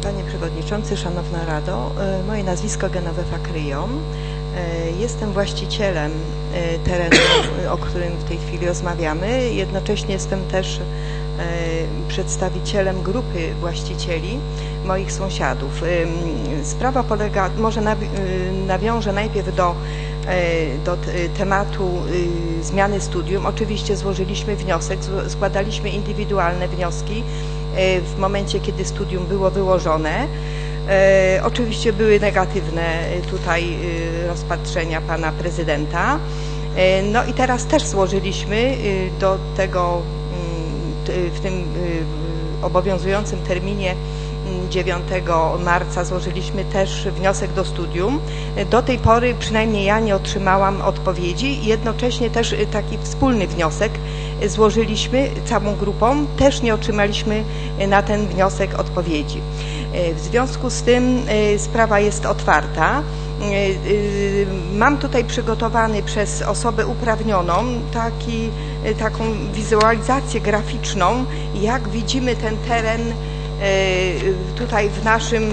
Panie Przewodniczący, Szanowna Rado, moje nazwisko Genovefa Kryją. Jestem właścicielem terenu, o którym w tej chwili rozmawiamy. Jednocześnie jestem też przedstawicielem grupy właścicieli, moich sąsiadów. Sprawa polega, może nawiążę najpierw do tematu zmiany studium. Oczywiście złożyliśmy wniosek, składaliśmy indywidualne wnioski w momencie, kiedy studium było wyłożone. Oczywiście były negatywne tutaj rozpatrzenia pana prezydenta. No i teraz też złożyliśmy do tego, w tym obowiązującym terminie 9 marca złożyliśmy też wniosek do studium. Do tej pory przynajmniej ja nie otrzymałam odpowiedzi i jednocześnie też taki wspólny wniosek złożyliśmy całą grupą. Też nie otrzymaliśmy na ten wniosek odpowiedzi. W związku z tym sprawa jest otwarta. Mam tutaj przygotowany przez osobę uprawnioną taką wizualizację graficzną, jak widzimy ten teren tutaj w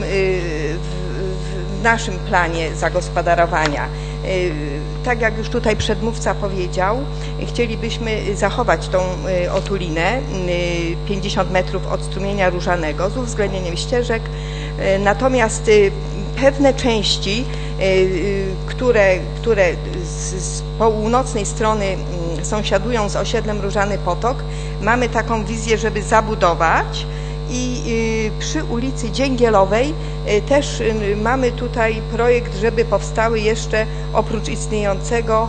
naszym planie zagospodarowania. Tak jak już tutaj przedmówca powiedział, chcielibyśmy zachować tą otulinę 50 metrów od strumienia Różanego z uwzględnieniem ścieżek, natomiast pewne części, które z północnej strony sąsiadują z osiedlem Różany Potok, mamy taką wizję, żeby zabudować. I przy ulicy Dzięgielowej też mamy tutaj projekt, żeby powstały jeszcze oprócz istniejącego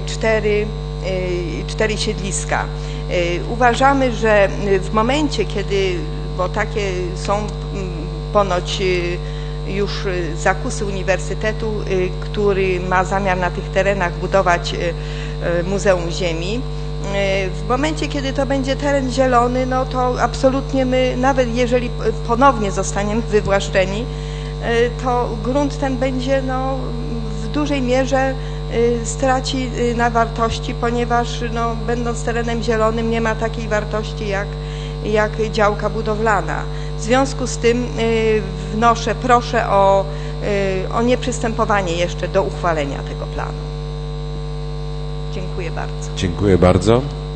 cztery siedliska. Uważamy, że w momencie, kiedy, bo takie są ponoć już zakusy uniwersytetu, który ma zamiar na tych terenach budować Muzeum Ziemi. W momencie, kiedy to będzie teren zielony, no to absolutnie my, nawet jeżeli ponownie zostaniemy wywłaszczeni, to grunt ten będzie w dużej mierze straci na wartości, ponieważ będąc terenem zielonym nie ma takiej wartości jak działka budowlana. W związku z tym proszę o nieprzystępowanie jeszcze do uchwalenia tego planu. Dziękuję bardzo. Dziękuję bardzo.